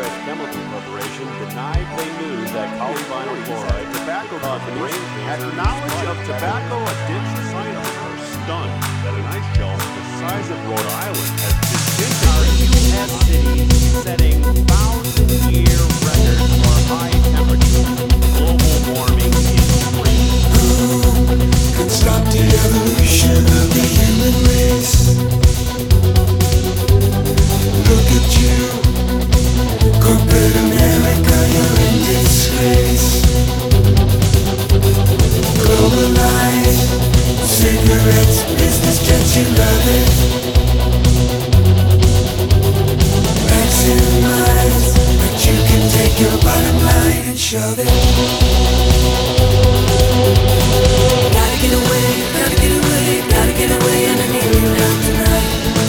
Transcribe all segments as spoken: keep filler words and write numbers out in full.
S Chemical Corporation denied they knew that polyvinyl chloride tobacco companies, at the knowledge of tobacco addiction, scientists are stunned that an ice shelf the size of Rhode Island has disintegrated. U S cities setting thousand-year records for high temperatures. Global warming is real. Could stop the evolution of the human race. Look at you, corporate America, you're in disgrace. Globalized, cigarettes, business jets, you love it. Maximize, but you can take your bottom line and shove it. Gotta get away, gotta get away, gotta get away, and I need you now tonight.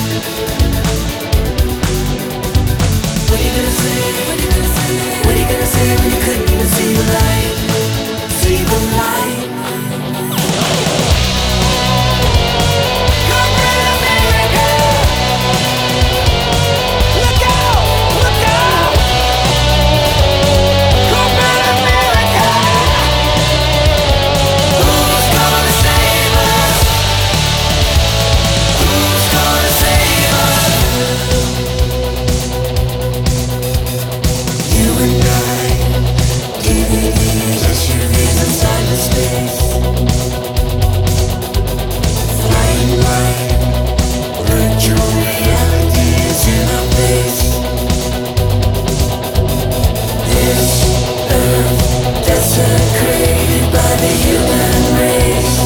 What are you gonna say, what are you gonna say, what are you gonna say when you couldn't even see the light, see the light? Corporate America! Look out, look out! Corporate America! Who's gonna save us? Who's gonna save us? You and I, D V Ds, S U Vs in cyberspace. Flying blind, virtual reality is in our face. This earth desecrated by the human race.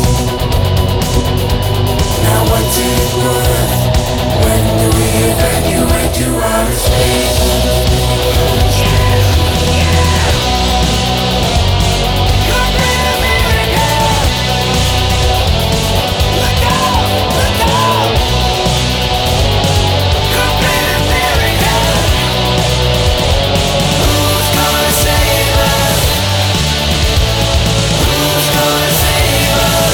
Now what's it worth? When do we evacuate to outer space? Corporate America! Look out! Look out! Corporate America! Who's gonna save us? Who's gonna save us?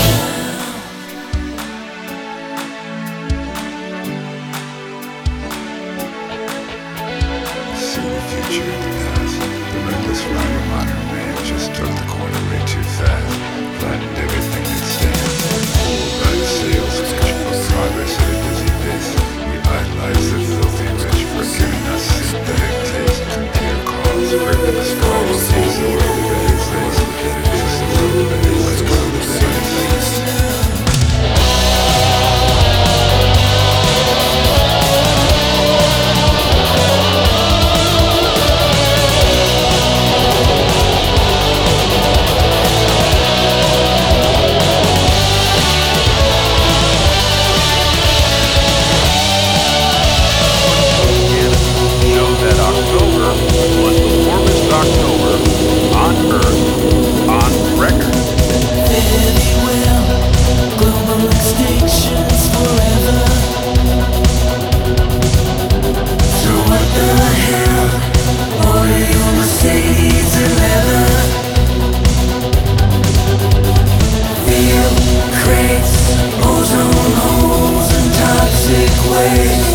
See the future in the past. The reckless ride of modern man just took the corner way too fast. Flattened everything that stands. Fooled by the sales pitch for progress at a dizzy pace. We idolize the filthy rich for giving us synthetic taste. Clear calls, ripping the skulls. Sees the world of better place. Forget it is the world of better place. World of better place. Show that October was the warmest October on Earth on record. Very well, global extinctions forever. So what the hell? Order your Mercedes and leather. Fuel crates, ozone holes and toxic waste.